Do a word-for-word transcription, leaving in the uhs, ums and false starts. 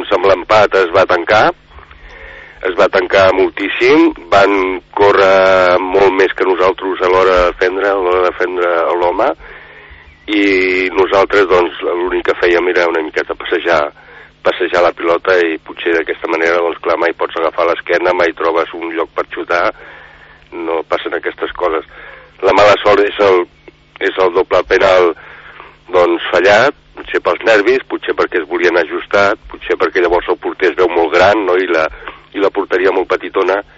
doncs amb l'empat es va tancar, es va tancar moltíssim, van córrer molt més que nosaltres a l'hora de defendre, a l'hora de defendre l'home, i nosaltres doncs l'únic que fèiem era una miqueta passejar, passejar la pilota, i potser d'aquesta manera, doncs clar, mai pots agafar l'esquena, mai trobes un lloc per xutar, no passen aquestes coses. La mala sort és el, és el doble penal doncs fallat, potser pels nervis, potser perquè es volien ajustar, potser perquè llavors el porter es veu molt gran, no?, i la, i la porteria molt petitona,